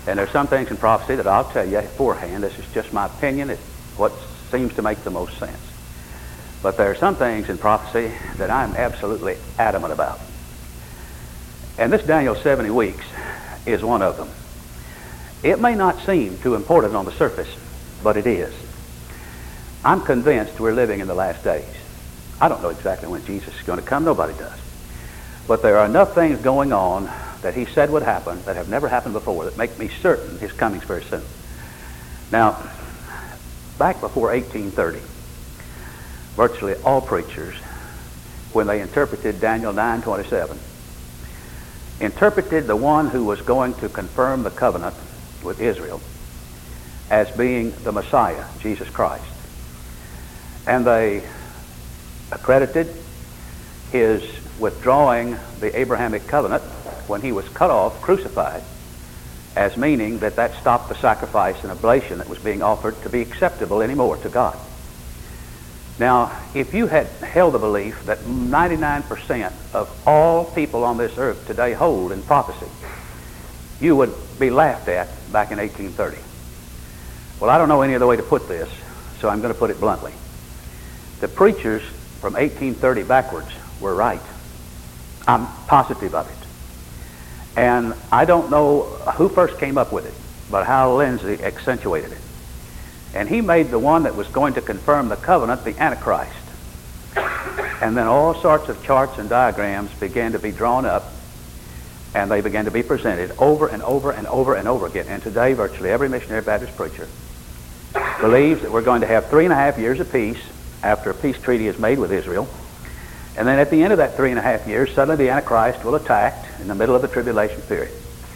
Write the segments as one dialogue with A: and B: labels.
A: And there's some things in prophecy that I'll tell you beforehand. This is just my opinion. It's what seems to make the most sense. But there are some things in prophecy that I'm absolutely adamant about. And this Daniel 70 weeks is one of them. It may not seem too important on the surface, but it is. I'm convinced we're living in the last days. I don't know exactly when Jesus is going to come. Nobody does. But there are enough things going on that he said would happen that have never happened before that make me certain his coming's very soon. Now, back before 1830, virtually all preachers, when they interpreted Daniel 9:27, interpreted the one who was going to confirm the covenant with Israel as being the Messiah, Jesus Christ. And they accredited his withdrawing the Abrahamic covenant when he was cut off, crucified, as meaning that that stopped the sacrifice and oblation that was being offered to be acceptable anymore to God. Now, if you had held the belief that 99% of all people on this earth today hold in prophecy, you would be laughed at back in 1830. Well, I don't know any other way to put this, so I'm going to put it bluntly. The preachers from 1830 backwards were right. I'm positive of it. And I don't know who first came up with it, but Hal Lindsey accentuated it. And he made the one that was going to confirm the covenant the Antichrist. And then all sorts of charts and diagrams began to be drawn up, and they began to be presented over and over and over and over again. And today, virtually every missionary Baptist preacher believes that we're going to have 3.5 years of peace after a peace treaty is made with Israel. And then at the end of that 3.5 years, suddenly the Antichrist will attack in the middle of the tribulation period.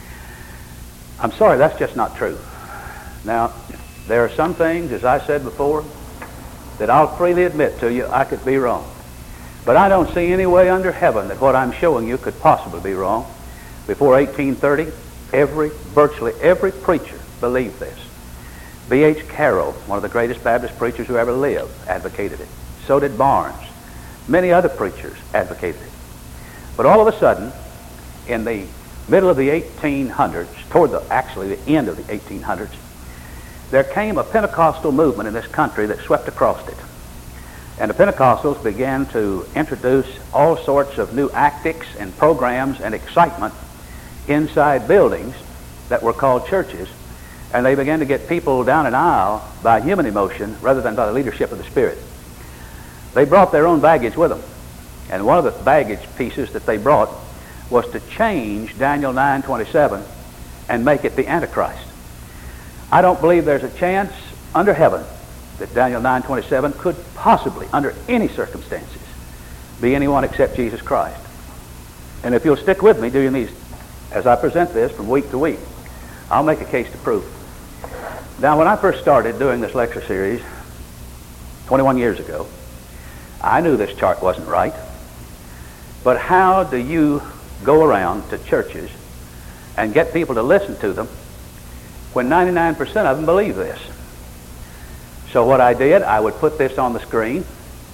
A: I'm sorry, that's just not true. Now, there are some things, as I said before, that I'll freely admit to you I could be wrong. But I don't see any way under heaven that what I'm showing you could possibly be wrong. Before 1830, virtually every preacher believed this. B.H. Carroll, one of the greatest Baptist preachers who ever lived, advocated it. So did Barnes. Many other preachers advocated it. But all of a sudden, in the middle of the 1800s, toward the end of the 1800s, there came a Pentecostal movement in this country that swept across it. And the Pentecostals began to introduce all sorts of new tactics and programs and excitement inside buildings that were called churches. And they began to get people down an aisle by human emotion rather than by the leadership of the Spirit. They brought their own baggage with them. And one of the baggage pieces that they brought was to change Daniel 9:27 and make it the Antichrist. I don't believe there's a chance under heaven that Daniel 9:27 could possibly, under any circumstances, be anyone except Jesus Christ. And if you'll stick with me during these, as I present this from week to week, I'll make a case to prove it. Now, when I first started doing this lecture series 21 years ago, I knew this chart wasn't right. But how do you go around to churches and get people to listen to them when 99% of them believe this? So what I did, I would put this on the screen,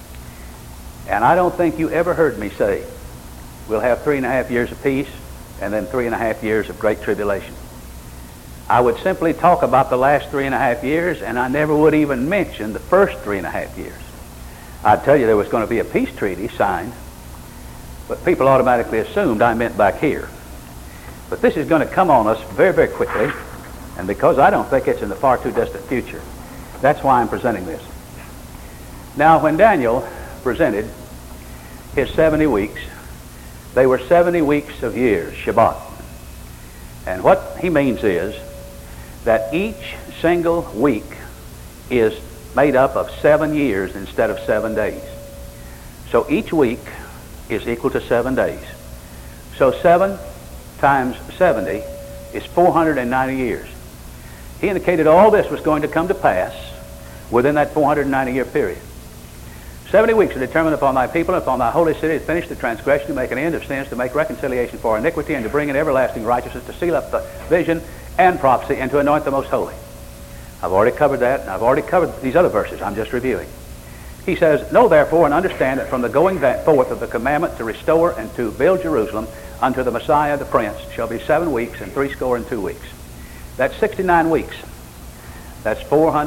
A: and I don't think you ever heard me say, we'll have 3.5 years of peace and then 3.5 years of great tribulation. I would simply talk about the last 3.5 years, and I never would even mention the first 3.5 years. I'd tell you there was going to be a peace treaty signed, but people automatically assumed I meant back here. But this is going to come on us very, very quickly, and because I don't think it's in the far too distant future, that's why I'm presenting this. Now, when Daniel presented his 70 weeks, they were 70 weeks of years, Shabbat. And what he means is that each single week is made up of 7 years instead of 7 days. So each week is equal to 7 days. So 7 times 70 is 490 years. He indicated all this was going to come to pass within that 490-year period. 70 weeks are determined upon thy people and upon thy holy city to finish the transgression, to make an end of sins, to make reconciliation for iniquity, and to bring in everlasting righteousness, to seal up the vision and prophecy, and to anoint the most holy. I've already covered that, and I've already covered these other verses. I'm just reviewing. He says, know therefore and understand that from the going forth of the commandment to restore and to build Jerusalem unto the Messiah the Prince shall be 7 weeks and 62 weeks. That's 69 weeks. That's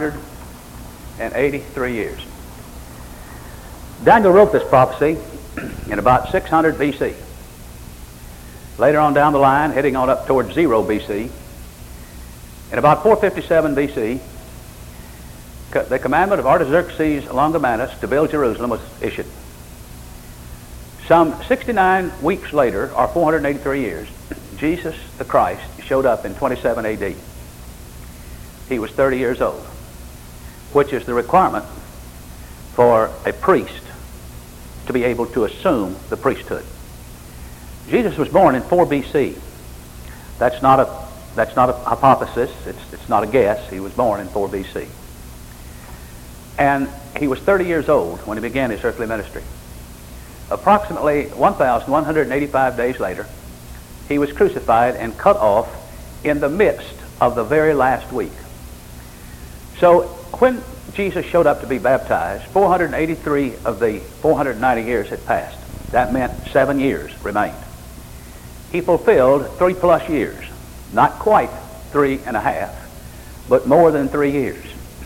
A: 483 years. Daniel wrote this prophecy in about 600 BC. Later on down the line, heading on up towards 0 BC, in about 457 BC, the commandment of Artaxerxes Longomanus to build Jerusalem was issued. Some 69 weeks later, or 483 years, Jesus the Christ showed up in 27 AD. He was 30 years old, which is the requirement for a priest to be able to assume the priesthood. Jesus was born in 4 BC. That's not a hypothesis. It's not a guess. He was born in 4 BC. And he was 30 years old when he began his earthly ministry. Approximately 1,185 days later, he was crucified and cut off in the midst of the very last week. So when Jesus showed up to be baptized, 483 of the 490 years had passed. That meant 7 years remained. He fulfilled 3+ years. Not quite 3.5, but more than 3 years.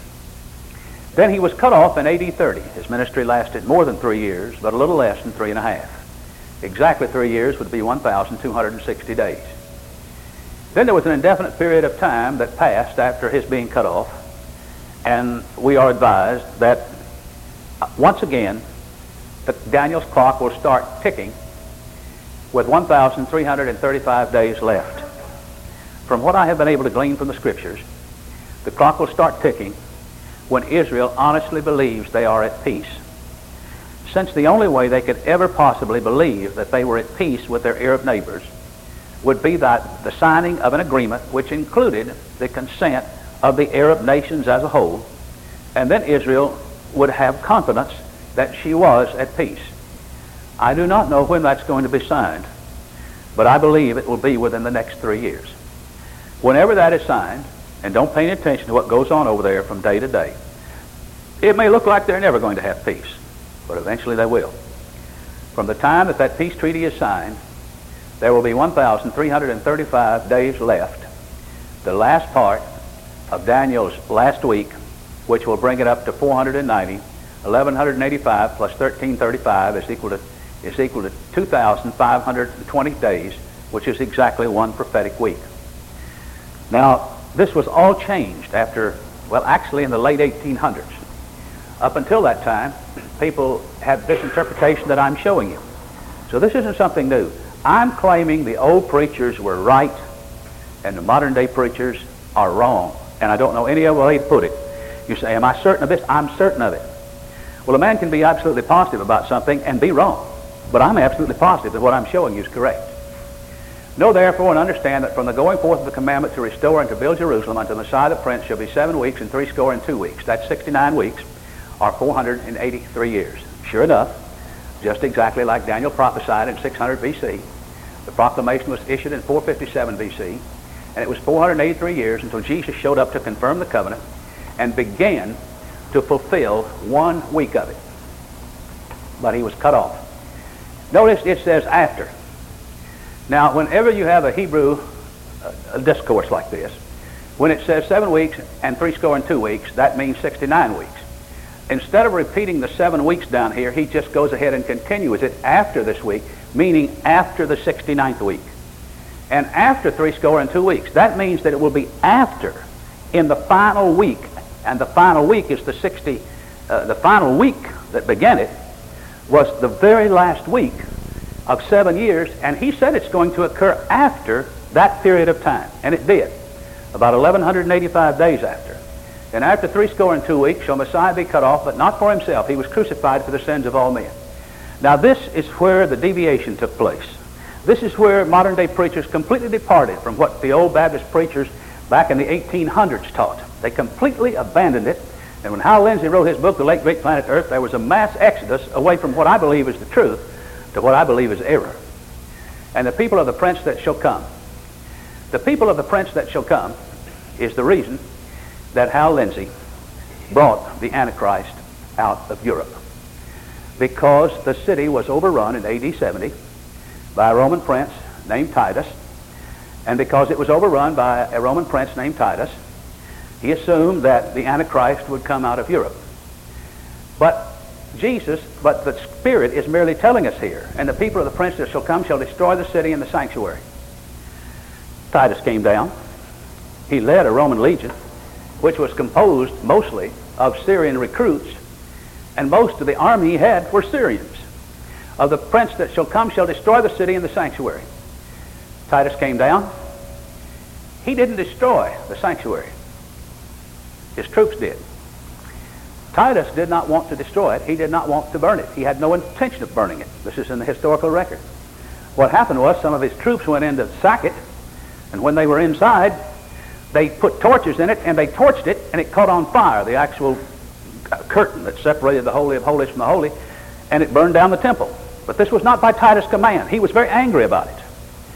A: Then he was cut off in AD 30. His ministry lasted more than 3 years, but a little less than 3.5. Exactly 3 years would be 1,260 days. Then there was an indefinite period of time that passed after his being cut off, and we are advised that once again, Daniel's clock will start ticking with 1,335 days left. From what I have been able to glean from the Scriptures, the clock will start ticking when Israel honestly believes they are at peace. Since the only way they could ever possibly believe that they were at peace with their Arab neighbors would be that the signing of an agreement which included the consent of the Arab nations as a whole, and then Israel would have confidence that she was at peace. I do not know when that's going to be signed, but I believe it will be within the next 3 years. Whenever that is signed, and don't pay any attention to what goes on over there from day to day, it may look like they're never going to have peace, but eventually they will. From the time that that peace treaty is signed, there will be 1,335 days left, the last part of Daniel's last week, which will bring it up to 490. 1,185 plus 1,335 is equal to 2,520 days, which is exactly one prophetic week. Now, this was all changed after, well, actually in the late 1800s. Up until that time, people had this interpretation that I'm showing you. So this isn't something new. I'm claiming the old preachers were right and the modern day preachers are wrong. And I don't know any other way to put it. You say, am I certain of this? I'm certain of it. Well, a man can be absolutely positive about something and be wrong. But I'm absolutely positive that what I'm showing you is correct. Know therefore and understand that from the going forth of the commandment to restore and to build Jerusalem unto Messiah the Prince shall be 7 weeks and 62 weeks. That's 69 weeks, or 483 years. Sure enough, just exactly like Daniel prophesied in 600 BC, the proclamation was issued in 457 BC, and it was 483 years until Jesus showed up to confirm the covenant and began to fulfill 1 week of it. But he was cut off. Notice it says after. Now, whenever you have a Hebrew discourse like this, when it says 7 weeks and 62 weeks, that means 69 weeks. Instead of repeating the 7 weeks down here, he just goes ahead and continues it after this week, meaning after the 69th week. And after 62 weeks, that means that it will be after, in the final week, and the final week is the final week that began it, was the very last week of 7 years, and he said it's going to occur after that period of time. And it did, about 1,185 days after. And after 62 weeks shall Messiah be cut off, but not for himself. He was crucified for the sins of all men. Now this is where the deviation took place. This is where modern day preachers completely departed from what the old Baptist preachers back in the 1800s taught. They completely abandoned it. And when Hal Lindsey wrote his book, The Late Great Planet Earth, there was a mass exodus away from what I believe is the truth to what I believe is error. And the people of the prince that shall come. The people of the prince that shall come is the reason that Hal Lindsey brought the Antichrist out of Europe. Because the city was overrun in AD 70 by a Roman prince named Titus, And because it was overrun by a Roman prince named Titus, he assumed that the Antichrist would come out of Europe. But the Spirit is merely telling us here, and the people of the prince that shall come shall destroy the city and the sanctuary. Titus came down. He led a Roman legion, which was composed mostly of Syrian recruits, and most of the army he had were Syrians. Of the prince that shall come shall destroy the city and the sanctuary. Titus came down. He didn't destroy the sanctuary. His troops did. Titus did not want to destroy it. He did not want to burn it. He had no intention of burning it. This is in the historical record. What happened was some of his troops went in to sack it, and when they were inside, they put torches in it, and they torched it, and it caught on fire, the actual curtain that separated the Holy of Holies from the Holy, and it burned down the temple. But this was not by Titus' command. He was very angry about it.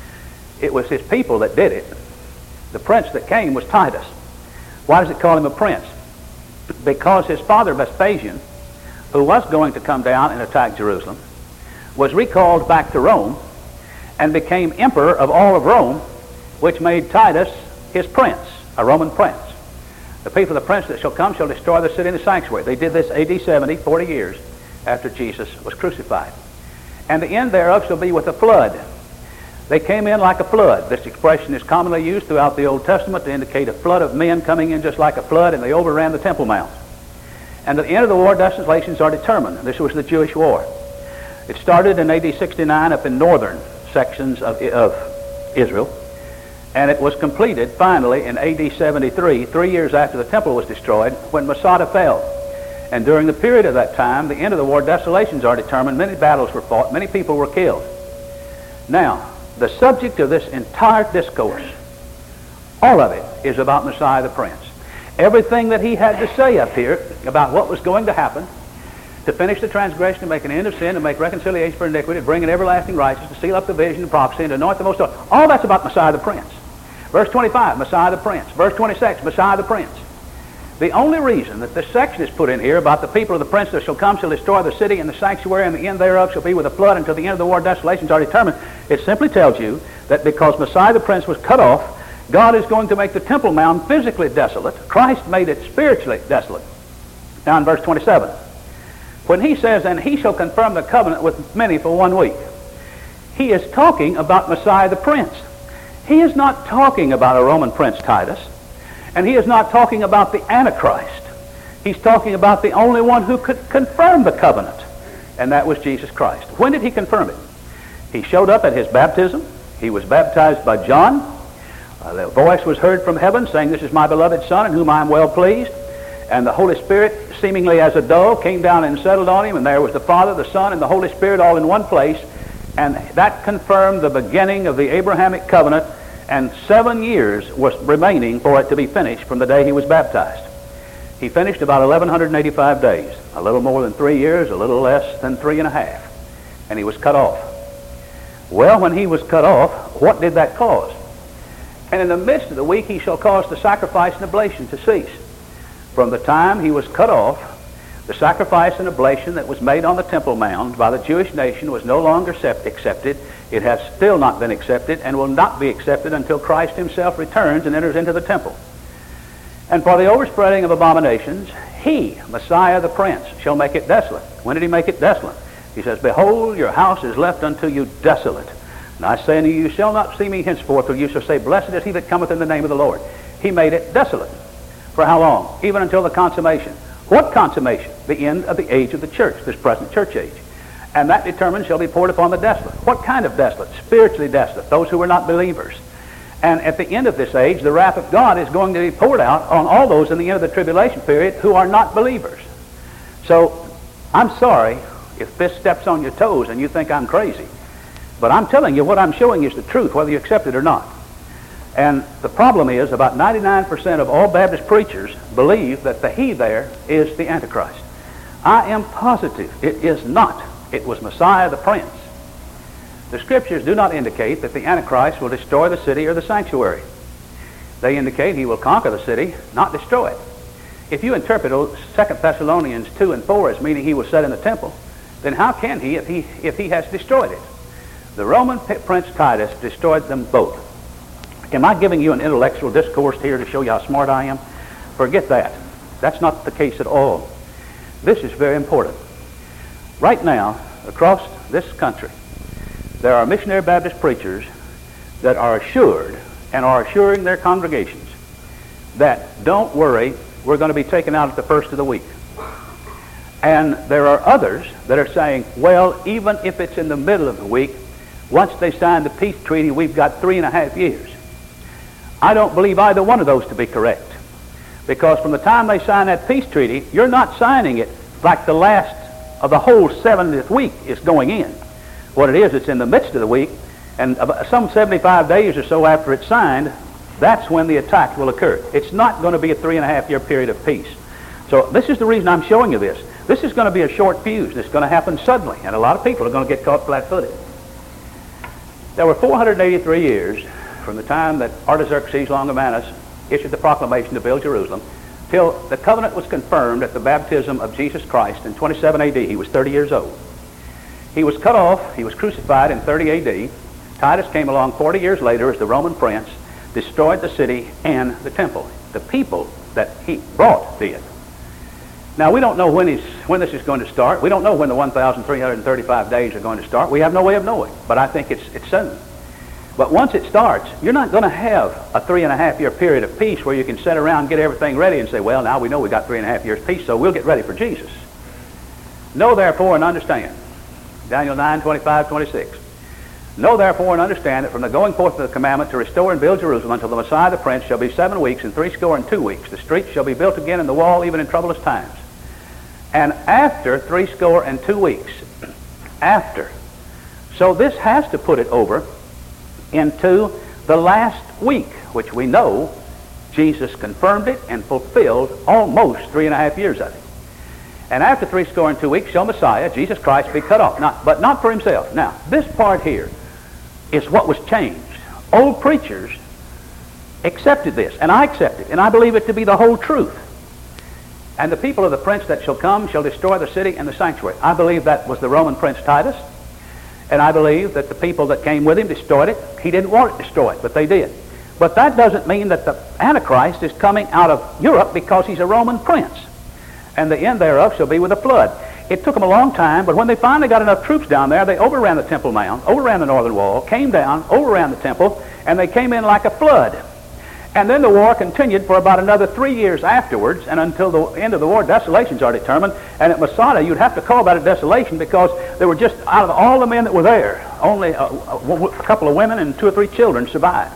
A: It was his people that did it. The prince that came was Titus. Why does it call him a prince? Because his father Vespasian, who was going to come down and attack Jerusalem, was recalled back to Rome and became emperor of all of Rome, which made Titus his prince, a Roman prince. The people of the prince that shall come shall destroy the city and the sanctuary. They did this AD 70, 40 years after Jesus was crucified. And the end thereof shall be with a flood. They came in like a flood. This expression is commonly used throughout the Old Testament to indicate a flood of men coming in just like a flood, and they overran the Temple Mount. And at the end of the war, desolations are determined. This was the Jewish war. It started in AD 69 up in northern sections of Israel, and it was completed finally in AD 73, 3 years after the temple was destroyed, when Masada fell. And during the period of that time, the end of the war, desolations are determined. Many battles were fought. Many people were killed. Now, the subject of this entire discourse, all of it, is about Messiah the Prince. Everything that he had to say up here about what was going to happen, to finish the transgression, to make an end of sin, to make reconciliation for iniquity, to bring an everlasting righteousness, to seal up the vision and prophecy, and to anoint the most holy. All that's about Messiah the Prince. Verse 25, Messiah the Prince. Verse 26, Messiah the Prince. The only reason that this section is put in here about the people of the prince that shall come shall destroy the city and the sanctuary, and the end thereof shall be with a flood until the end of the war, desolations are determined. It simply tells you that because Messiah the Prince was cut off, God is going to make the Temple Mount physically desolate. Christ made it spiritually desolate. Now in verse 27, when he says, and he shall confirm the covenant with many for 1 week, he is talking about Messiah the Prince. He is not talking about a Roman prince, Titus. And he is not talking about the Antichrist. He's talking about the only one who could confirm the covenant, and that was Jesus Christ. When did he confirm it? He showed up at his baptism. He was baptized by John. The voice was heard from heaven saying, "This is my beloved Son in whom I am well pleased." And the Holy Spirit, seemingly as a dove, came down and settled on him, and there was the Father, the Son, and the Holy Spirit all in one place. And that confirmed the beginning of the Abrahamic covenant, and 7 years was remaining for it to be finished from the day he was baptized. He finished about 1,185 days, a little more than 3 years, a little less than 3.5, and he was cut off. Well, when he was cut off, what did that cause? And in the midst of the week he shall cause the sacrifice and oblation to cease. From the time he was cut off, the sacrifice and oblation that was made on the Temple Mount by the Jewish nation was no longer accepted. It has still not been accepted and will not be accepted until Christ himself returns and enters into the temple. And for the overspreading of abominations, he, Messiah the Prince, shall make it desolate. When did he make it desolate? He says, "Behold, your house is left unto you desolate. And I say unto you, you shall not see me henceforth, for you shall say, Blessed is he that cometh in the name of the Lord." He made it desolate. For how long? Even until the consummation. What consummation? The end of the age of the church, this present church age. And that determined shall be poured upon the desolate. What kind of desolate? Spiritually desolate, those who were not believers. And at the end of this age, the wrath of God is going to be poured out on all those in the end of the tribulation period who are not believers. So, I'm sorry if this steps on your toes and you think I'm crazy. But I'm telling you, what I'm showing is the truth, whether you accept it or not. And the problem is, about 99% of all Baptist preachers believe that the he there is the Antichrist. I am positive it is not. It was Messiah the Prince. The Scriptures do not indicate that the Antichrist will destroy the city or the sanctuary. They indicate he will conquer the city, not destroy it. If you interpret 2 Thessalonians 2 and 4 as meaning he was set in the temple, then how can he if he has destroyed it? The Roman prince Titus destroyed them both. Am I giving you an intellectual discourse here to show you how smart I am? Forget that. That's not the case at all. This is very important. Right now, across this country, there are missionary Baptist preachers that are assured and are assuring their congregations that, don't worry, we're going to be taken out at the first of the week. And there are others that are saying, well, even if it's in the middle of the week, once they sign the peace treaty, we've got 3.5 years. I don't believe either one of those to be correct. Because from the time they sign that peace treaty, you're not signing it like the last of the whole 70th week is going in. What it is, it's in the midst of the week, and some 75 days or so after it's signed, that's when the attack will occur. It's not going to be a 3.5-year period of peace. So this is the reason I'm showing you this. This is going to be a short fuse. It's going to happen suddenly, and a lot of people are going to get caught flat-footed. There were 483 years from the time that Artaxerxes Longomanus issued the proclamation to build Jerusalem till the covenant was confirmed at the baptism of Jesus Christ in 27 A.D. He was 30 years old. He was cut off. He was crucified in 30 A.D. Titus came along 40 years later as the Roman prince, destroyed the city and the temple. The people that he brought did. Now, we don't know when this is going to start. We don't know when the 1,335 days are going to start. We have no way of knowing, but I think it's soon. But once it starts, you're not going to have a 3.5-year period of peace where you can sit around and get everything ready and say, well, now we know we got 3.5 years peace, so we'll get ready for Jesus. Know therefore and understand. Daniel 9:25-26. Know therefore and understand that from the going forth of the commandment to restore and build Jerusalem until the Messiah the Prince shall be 7 weeks and 62 weeks. The streets shall be built again and the wall even in troublous times. And after 62 weeks, after. So this has to put it over into the last week, which we know Jesus confirmed it and fulfilled almost 3.5 years of it. And after 62 weeks shall Messiah, Jesus Christ, be cut off, but not for himself. Now, this part here is what was changed. Old preachers accepted this, and I accept it, and I believe it to be the whole truth. And the people of the prince that shall come shall destroy the city and the sanctuary. I believe that was the Roman prince Titus, and I believe that the people that came with him destroyed it. He didn't want it destroyed, but they did. But that doesn't mean that the Antichrist is coming out of Europe because he's a Roman prince. And the end thereof shall be with a flood. It took them a long time, but when they finally got enough troops down there, they overran the Temple Mount, overran the northern wall, came down, overran the temple, and they came in like a flood. And then the war continued for about another 3 years afterwards, and until the end of the war, desolations are determined. And at Masada, you'd have to call that a desolation because there were just, out of all the men that were there, only a couple of women and 2 or 3 children survived.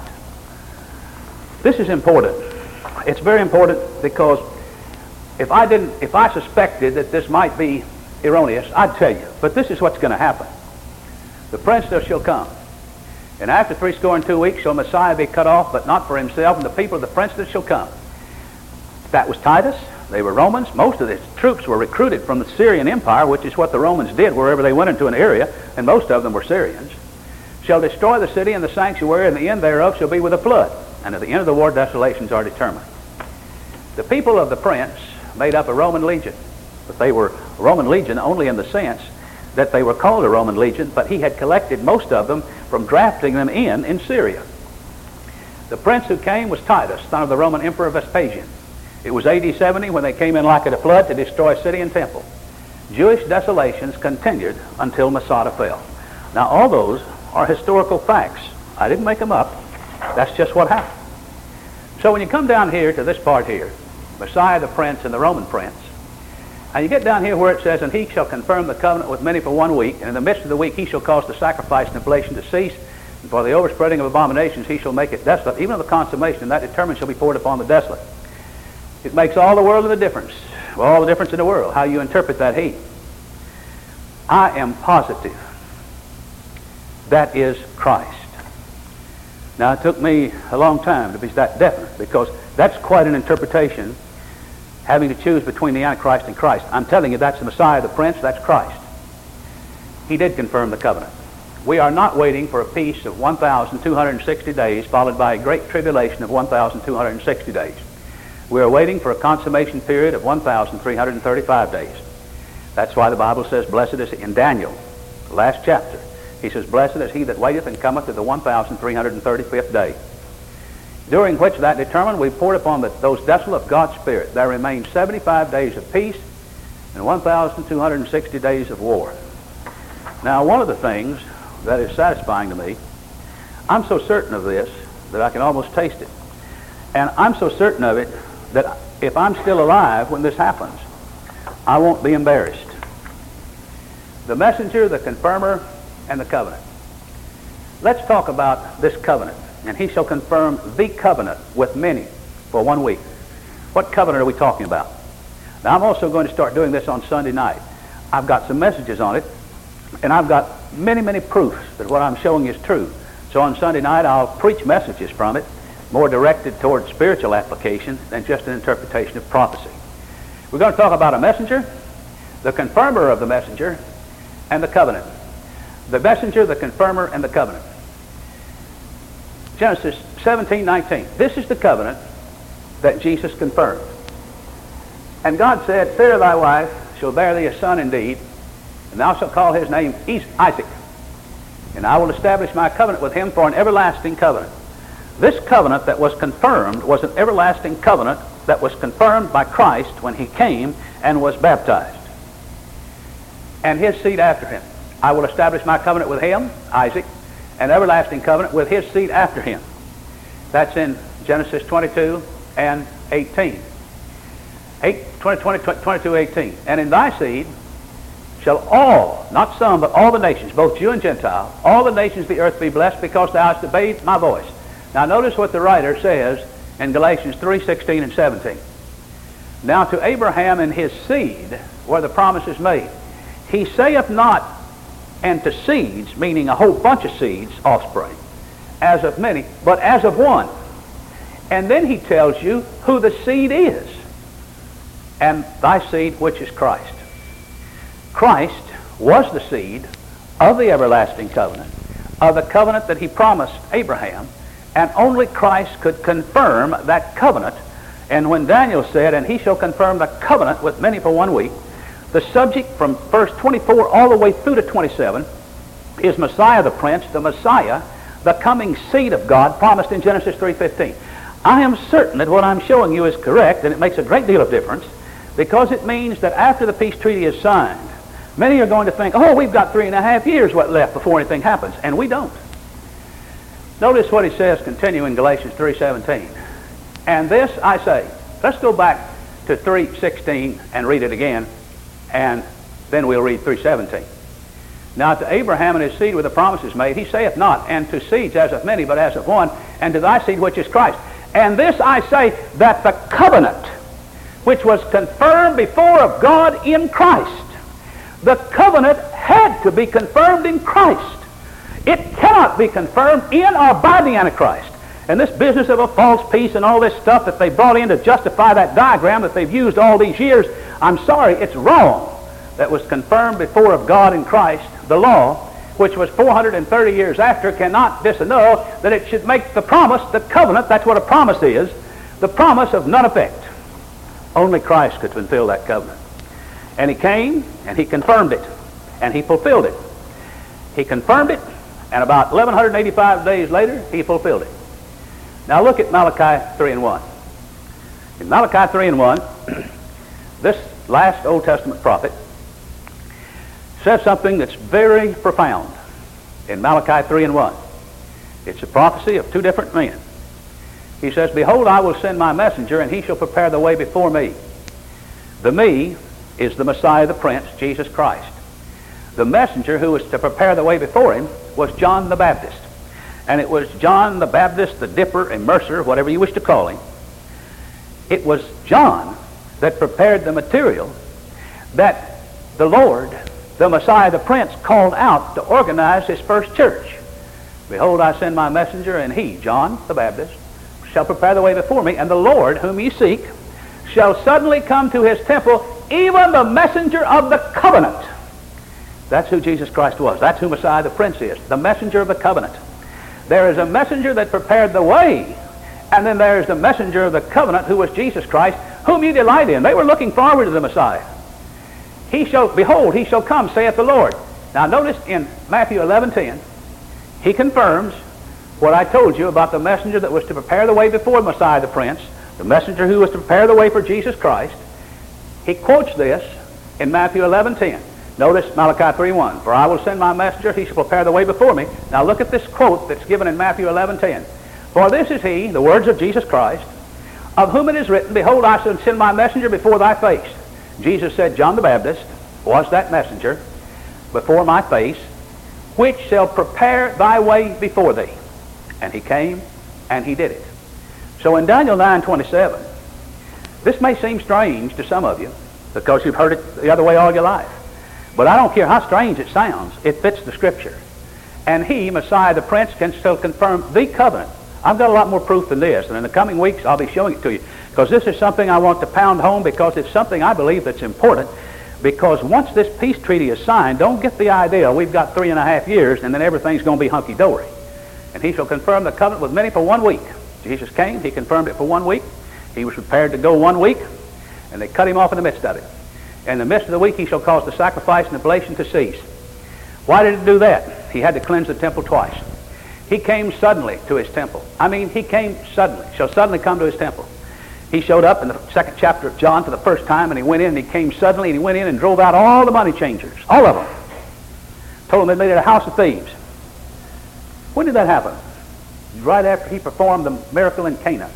A: This is important. It's very important because if I suspected that this might be erroneous, I'd tell you. But this is what's going to happen. The prince that shall come. And after 62 weeks shall Messiah be cut off, but not for himself, and the people of the prince that shall come. That was Titus. They were Romans. Most of the troops were recruited from the Syrian Empire, which is what the Romans did wherever they went into an area, and most of them were Syrians. Shall destroy the city and the sanctuary, and the end thereof shall be with a flood. And at the end of the war, desolations are determined. The people of the prince made up a Roman legion, but they were a Roman legion only in the sense that they were called a Roman legion, but he had collected most of them from drafting them in Syria. The prince who came was Titus, son of the Roman Emperor Vespasian. It was AD 70 when they came in like a flood to destroy city and temple. Jewish desolations continued until Masada fell. Now all those are historical facts. I didn't make them up. That's just what happened. So when you come down here to this part here, Messiah the Prince and the Roman Prince, and you get down here where it says, and he shall confirm the covenant with many for 1 week, and in the midst of the week he shall cause the sacrifice and oblation to cease, and for the overspreading of abominations he shall make it desolate, even of the consummation, that determined shall be poured upon the desolate. It makes all the world of the difference, all the difference in the world, how you interpret that he. I am positive that is Christ. Now it took me a long time to be that definite, because that's quite an interpretation, having to choose between the Antichrist and Christ. I'm telling you, that's the Messiah, the Prince, that's Christ. He did confirm the covenant. We are not waiting for a peace of 1,260 days followed by a great tribulation of 1,260 days. We are waiting for a consummation period of 1,335 days. That's why the Bible says, blessed is, in Daniel, the last chapter, he says, blessed is he that waiteth and cometh to the 1,335th day. during which that determined we poured upon those desolate of God's Spirit. There remained 75 days of peace and 1,260 days of war. Now, one of the things that is satisfying to me, I'm so certain of this that I can almost taste it. And I'm so certain of it that if I'm still alive when this happens, I won't be embarrassed. The messenger, the confirmer, and the covenant. Let's talk about this covenant. And he shall confirm the covenant with many for 1 week. What covenant are we talking about? Now, I'm also going to start doing this on Sunday night. I've got some messages on it, and I've got many, many proofs that what I'm showing is true. So on Sunday night, I'll preach messages from it, more directed toward spiritual application than just an interpretation of prophecy. We're going to talk about a messenger, the confirmer of the messenger, and the covenant. The messenger, the confirmer, and the covenant. Genesis 17:19. This is the covenant that Jesus confirmed. And God said, Sarah thy wife shall bear thee a son indeed, and thou shalt call his name Isaac. And I will establish my covenant with him for an everlasting covenant. This covenant that was confirmed was an everlasting covenant that was confirmed by Christ when he came and was baptized. And his seed after him. I will establish my covenant with him, Isaac, an everlasting covenant with his seed after him. That's in Genesis 22 and 18. 22, 18. And in thy seed shall all, not some, but all the nations, both Jew and Gentile, all the nations of the earth be blessed because thou hast obeyed my voice. Now notice what the writer says in Galatians 3:16 and 17. Now to Abraham and his seed were the promises made. He saith not, and to seeds, meaning a whole bunch of seeds, offspring, as of many, but as of one. And then he tells you who the seed is. And thy seed, which is Christ. Christ was the seed of the everlasting covenant, of the covenant that he promised Abraham, and only Christ could confirm that covenant. And when Daniel said, and he shall confirm the covenant with many for 1 week, the subject from verse 24 all the way through to 27 is Messiah the Prince, the Messiah, the coming seed of God promised in Genesis 3:15. I am certain that what I'm showing you is correct, and it makes a great deal of difference, because it means that after the peace treaty is signed, many are going to think, oh, we've got 3.5 years left before anything happens, and we don't. Notice what he says, continuing Galatians 3:17. And this I say. Let's go back to 3:16 and read it again, and then we'll read 3:17. Now to Abraham and his seed were the promises made. He saith not, and to seeds as of many, but as of one, and to thy seed which is Christ. And this I say, that the covenant which was confirmed before of God in Christ, the covenant had to be confirmed in Christ. It cannot be confirmed in or by the Antichrist. And this business of a false peace and all this stuff that they brought in to justify that diagram that they've used all these years, I'm sorry, it's wrong. That was confirmed before of God in Christ, the law, which was 430 years after, cannot disannul that it should make the promise, the covenant, that's what a promise is, the promise of none effect. Only Christ could fulfill that covenant. And he came, and he confirmed it, and he fulfilled it. He confirmed it, and about 1,185 days later, he fulfilled it. Now look at Malachi 3:1. In Malachi 3:1, this last Old Testament prophet says something that's very profound in Malachi 3:1. It's a prophecy of two different men. He says, behold, I will send my messenger, and he shall prepare the way before me. The me is the Messiah, the Prince, Jesus Christ. The messenger who was to prepare the way before him was John the Baptist. And it was John the Baptist, the dipper, immerser, whatever you wish to call him. It was John that prepared the material that the Lord, the Messiah, the Prince, called out to organize his first church. Behold, I send my messenger, and he, John the Baptist, shall prepare the way before me, and the Lord whom ye seek shall suddenly come to his temple, even the messenger of the covenant. That's who Jesus Christ was. That's who Messiah the Prince is, the messenger of the covenant. There is a messenger that prepared the way, and then there is the messenger of the covenant who was Jesus Christ, whom you delight in. They were looking forward to the Messiah. He shall, behold, he shall come, saith the Lord. Now notice in Matthew 11:10, he confirms what I told you about the messenger that was to prepare the way before Messiah the Prince, the messenger who was to prepare the way for Jesus Christ, he quotes this in Matthew 11:10. Notice Malachi 3:1. For I will send my messenger, he shall prepare the way before me. Now look at this quote that's given in Matthew 11:10. For this is he, the words of Jesus Christ, of whom it is written, Behold, I shall send my messenger before thy face. Jesus said, John the Baptist was that messenger before my face, which shall prepare thy way before thee. And he came, and he did it. So in Daniel 9:27, this may seem strange to some of you, because you've heard it the other way all your life. But I don't care how strange it sounds, it fits the Scripture. And he, Messiah the Prince, can still confirm the covenant. I've got a lot more proof than this, and in the coming weeks I'll be showing it to you, because this is something I want to pound home, because it's something I believe that's important. Because once this peace treaty is signed, don't get the idea we've got 3.5 years and then everything's going to be hunky-dory. And he shall confirm the covenant with many for 1 week. Jesus came, he confirmed it for 1 week. He was prepared to go 1 week, and they cut him off in the midst of it. In the midst of the week he shall cause the sacrifice and oblation to cease. Why did he do that? He had to cleanse the temple twice. He came suddenly to his temple. I mean, he came suddenly. Shall suddenly come to his temple. He showed up in the 2nd chapter of John for the first time, and he went in, and he came suddenly, and he went in and drove out all the money changers, all of them. Told them they made it a house of thieves. When did that happen? Right after he performed the miracle in Cana.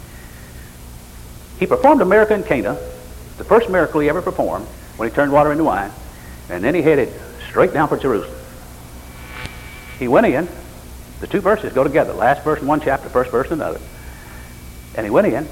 A: He performed a miracle in Cana, the first miracle he ever performed, when he turned water into wine, and then he headed straight down for Jerusalem. He went in, the two verses go together, last verse in one chapter, first verse in another. And he went in,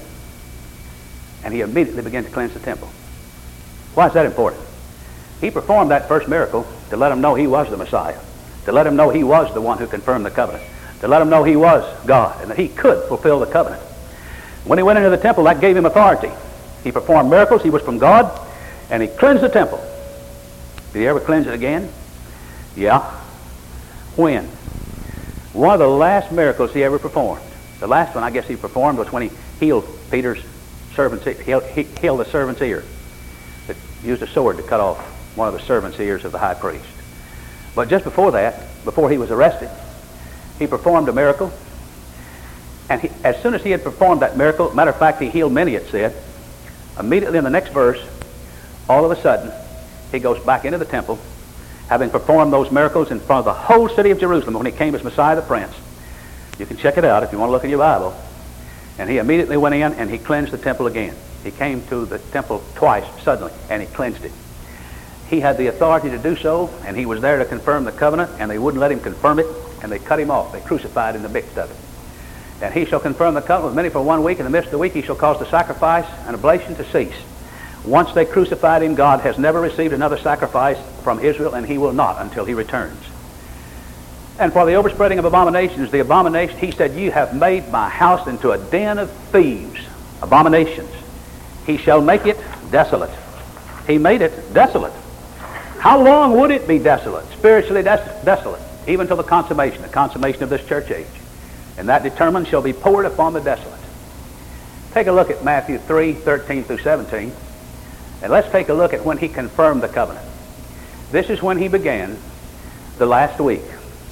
A: and he immediately began to cleanse the temple. Why is that important? He performed that first miracle to let them know he was the Messiah, to let them know he was the one who confirmed the covenant, to let them know he was God and that he could fulfill the covenant. When he went into the temple, that gave him authority. He performed miracles, he was from God, and he cleansed the temple. Did he ever cleanse it again? Yeah. When? One of the last miracles he ever performed. The last one I guess he performed was when he healed Peter's servant's ear. He healed the servant's ear. That used a sword to cut off one of the servant's ears of the high priest. But just before that, before he was arrested, he performed a miracle. And as soon as he had performed that miracle, matter of fact, he healed many, it said, immediately in the next verse, all of a sudden, he goes back into the temple, having performed those miracles in front of the whole city of Jerusalem when he came as Messiah the Prince. You can check it out if you want to look in your Bible. And he immediately went in and he cleansed the temple again. He came to the temple twice suddenly, and he cleansed it. He had the authority to do so, and he was there to confirm the covenant, and they wouldn't let him confirm it, and they cut him off. They crucified in the midst of it. And he shall confirm the covenant with many for 1 week. In the midst of the week he shall cause the sacrifice and oblation to cease. Once they crucified him, God has never received another sacrifice from Israel, and he will not until he returns. And for the overspreading of abominations, the abomination, he said, you have made my house into a den of thieves, abominations. He shall make it desolate. He made it desolate. How long would it be desolate, spiritually desolate, even till the consummation of this church age? And that determined shall be poured upon the desolate. Take a look at Matthew 3:13 through 17, and let's take a look at when he confirmed the covenant. This is when he began the last week.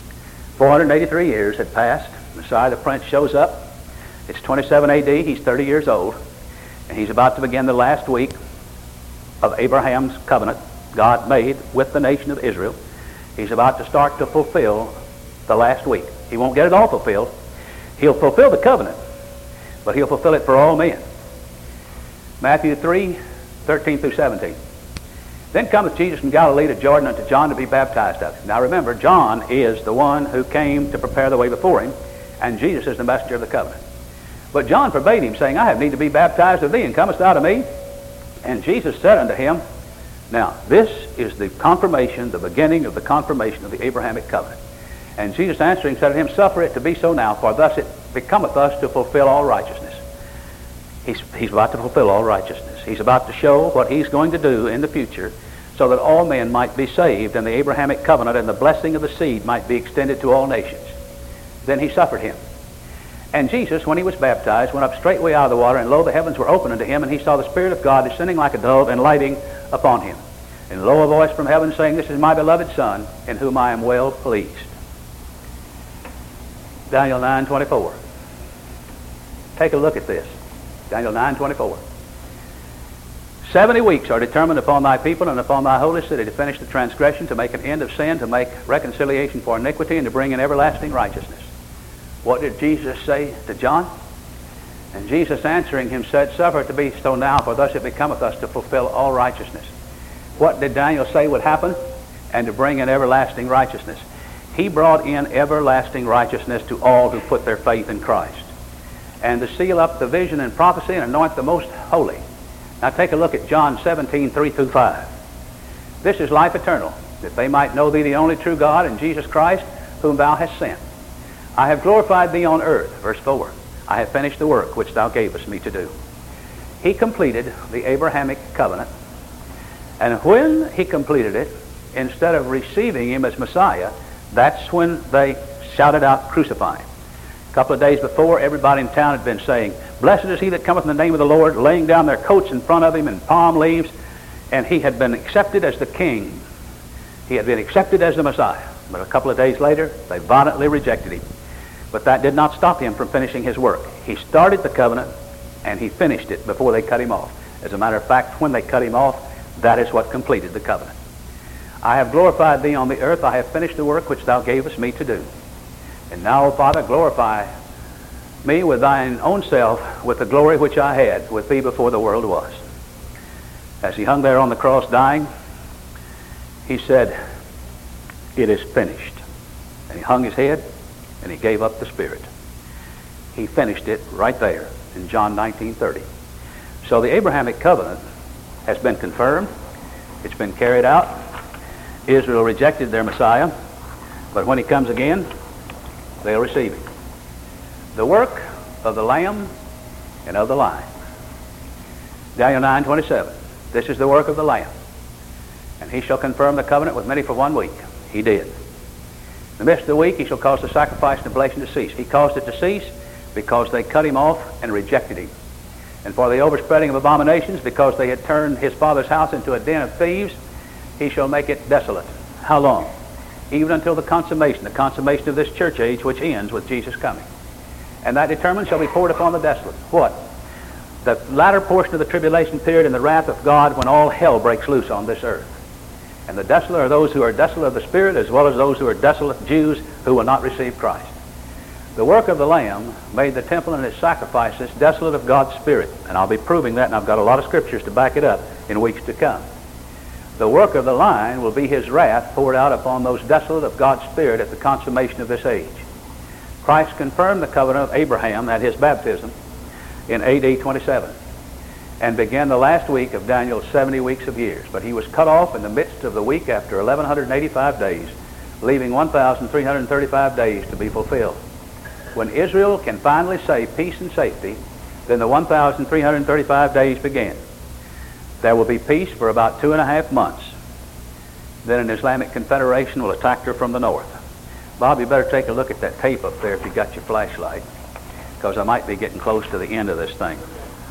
A: 483 years had passed. Messiah the Prince shows up. It's 27 A.D. He's 30 years old, and he's about to begin the last week of Abraham's covenant God made with the nation of Israel. He's about to start to fulfill the last week. He won't get it all fulfilled. He'll fulfill the covenant, but he'll fulfill it for all men. Matthew 3:13 through 17. Then cometh Jesus from Galilee to Jordan unto John to be baptized of him. Now remember, John is the one who came to prepare the way before him, and Jesus is the messenger of the covenant. But John forbade him, saying, I have need to be baptized of thee, and comest thou to me? And Jesus said unto him, now this is the confirmation, the beginning of the confirmation of the Abrahamic covenant. And Jesus answering said unto him, suffer it to be so now, for thus it becometh us to fulfill all righteousness. He's about to fulfill all righteousness. He's about to show what he's going to do in the future so that all men might be saved and the Abrahamic covenant and the blessing of the seed might be extended to all nations. Then he suffered him. And Jesus, when he was baptized, went up straightway out of the water, and lo, the heavens were opened unto him, and he saw the Spirit of God descending like a dove and lighting upon him. And lo, a voice from heaven saying, this is my beloved Son, in whom I am well pleased. Daniel 9:24. Take a look at this. Daniel 9:24. 70 weeks are determined upon thy people and upon thy holy city to finish the transgression, to make an end of sin, to make reconciliation for iniquity, and to bring in everlasting righteousness. What did Jesus say to John? And Jesus answering him said, Suffer it to be so now, for thus it becometh us to fulfill all righteousness. What did Daniel say would happen? And to bring in everlasting righteousness. He brought in everlasting righteousness to all who put their faith in Christ. And to seal up the vision and prophecy and anoint the most holy. Now take a look at John 17:3-5. This is life eternal, that they might know thee the only true God and Jesus Christ, whom thou hast sent. I have glorified thee on earth. Verse 4. I have finished the work which thou gavest me to do. He completed the Abrahamic covenant. And when he completed it, instead of receiving him as Messiah, that's when they shouted out, Crucify him. A couple of days before, everybody in town had been saying, Blessed is he that cometh in the name of the Lord, laying down their coats in front of him in palm leaves. And he had been accepted as the king. He had been accepted as the Messiah. But a couple of days later, they violently rejected him. But that did not stop him from finishing his work. He started the covenant, and he finished it before they cut him off. As a matter of fact, when they cut him off, that is what completed the covenant. I have glorified thee on the earth. I have finished the work which thou gavest me to do. And now, O Father, glorify me with thine own self, with the glory which I had with thee before the world was. As he hung there on the cross dying, he said, It is finished. And he hung his head, and he gave up the spirit. He finished it right there in John 19:30. So the Abrahamic covenant has been confirmed. It's been carried out. Israel rejected their Messiah, but when he comes again, they'll receive him. The work of the Lamb and of the Lion. Daniel 9:27. This is the work of the Lamb. And he shall confirm the covenant with many for 1 week. He did. In the midst of the week, he shall cause the sacrifice and oblation to cease. He caused it to cease because they cut him off and rejected him. And for the overspreading of abominations, because they had turned his father's house into a den of thieves, he shall make it desolate. How long? Even until the consummation of this church age, which ends with Jesus coming. And that determined shall be poured upon the desolate. What? The latter portion of the tribulation period and the wrath of God, when all hell breaks loose on this earth. And the desolate are those who are desolate of the Spirit, as well as those who are desolate Jews who will not receive Christ. The work of the Lamb made the temple and its sacrifices desolate of God's Spirit. And I'll be proving that, and I've got a lot of scriptures to back it up in weeks to come. The work of the Lion will be his wrath poured out upon those desolate of God's Spirit at the consummation of this age. Christ confirmed the covenant of Abraham at his baptism in A.D. 27 and began the last week of Daniel's 70 weeks of years. But he was cut off in the midst of the week after 1,185 days, leaving 1,335 days to be fulfilled. When Israel can finally say peace and safety, then the 1,335 days began. There will be peace for about 2.5 months. Then an Islamic confederation will attack her from the north. Bob, you better take a look at that tape up there if you got your flashlight, because I might be getting close to the end of this thing.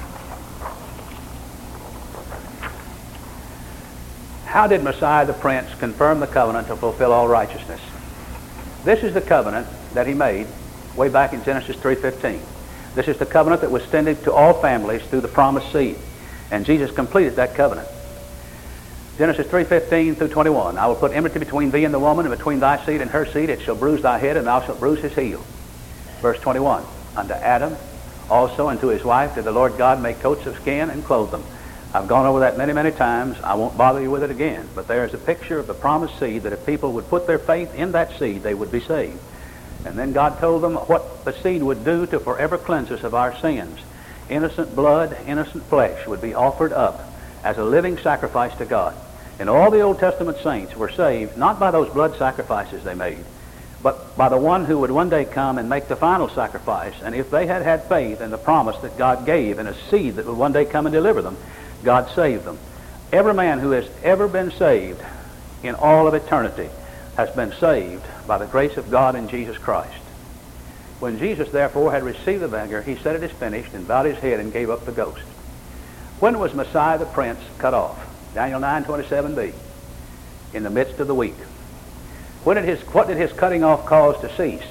A: How did Messiah the Prince confirm the covenant to fulfill all righteousness? This is the covenant that he made way back in Genesis 3:15. This is the covenant that was extended to all families through the promised seed. And Jesus completed that covenant. Genesis 3:15-21. I will put enmity between thee and the woman, and between thy seed and her seed. It shall bruise thy head, and thou shalt bruise his heel. Verse 21. Unto Adam also and to his wife did the Lord God make coats of skin and clothe them. I've gone over that many, many times. I won't bother you with it again. But there is a picture of the promised seed, that if people would put their faith in that seed, they would be saved. And then God told them what the seed would do to forever cleanse us of our sins. Innocent blood, innocent flesh would be offered up as a living sacrifice to God. And all the Old Testament saints were saved not by those blood sacrifices they made, but by the one who would one day come and make the final sacrifice. And if they had had faith in the promise that God gave and a seed that would one day come and deliver them, God saved them. Every man who has ever been saved in all of eternity has been saved by the grace of God in Jesus Christ. When Jesus, therefore, had received the vinegar, he said, It is finished, and bowed his head and gave up the ghost. When was Messiah the Prince cut off? Daniel 9:27b. In the midst of the week. What did his cutting off cause to cease?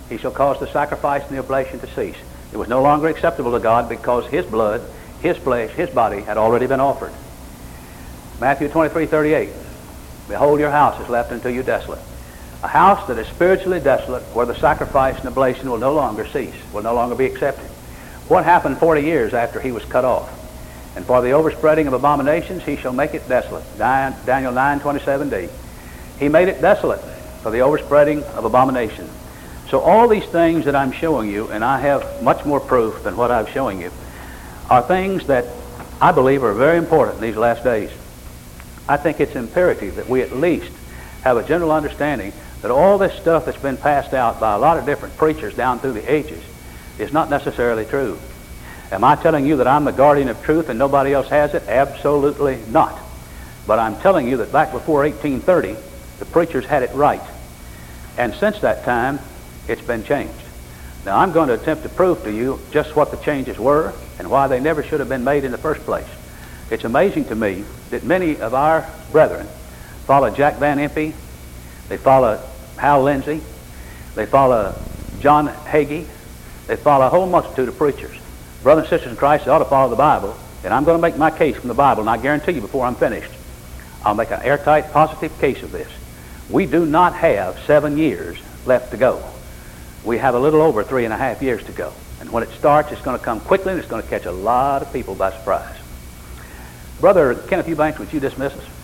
A: he shall cause the sacrifice and the oblation to cease. It was no longer acceptable to God because his blood, his flesh, his body had already been offered. Matthew 23:38. Behold, your house is left unto you desolate. A house that is spiritually desolate, where the sacrifice and oblation will no longer cease, will no longer be accepted. What happened 40 years after he was cut off? And for the overspreading of abominations, he shall make it desolate. Daniel 9:27d. He made it desolate for the overspreading of abomination. So all these things that I'm showing you, and I have much more proof than what I'm showing you, are things that I believe are very important in these last days. I think it's imperative that we at least have a general understanding that all this stuff that's been passed out by a lot of different preachers down through the ages is not necessarily true. Am I telling you that I'm the guardian of truth and nobody else has it? Absolutely not. But I'm telling you that back before 1830, the preachers had it right. And since that time, it's been changed. Now, I'm going to attempt to prove to you just what the changes were and why they never should have been made in the first place. It's amazing to me that many of our brethren follow Jack Van Impe, they follow Hal Lindsey, they follow John Hagee, they follow a whole multitude of preachers. Brothers and sisters in Christ, they ought to follow the Bible, and I'm going to make my case from the Bible, and I guarantee you before I'm finished, I'll make an airtight, positive case of this. We do not have 7 years left to go. We have a little over 3.5 years to go. And when it starts, it's going to come quickly, and it's going to catch a lot of people by surprise. Brother Kenneth Eubanks, would you dismiss us?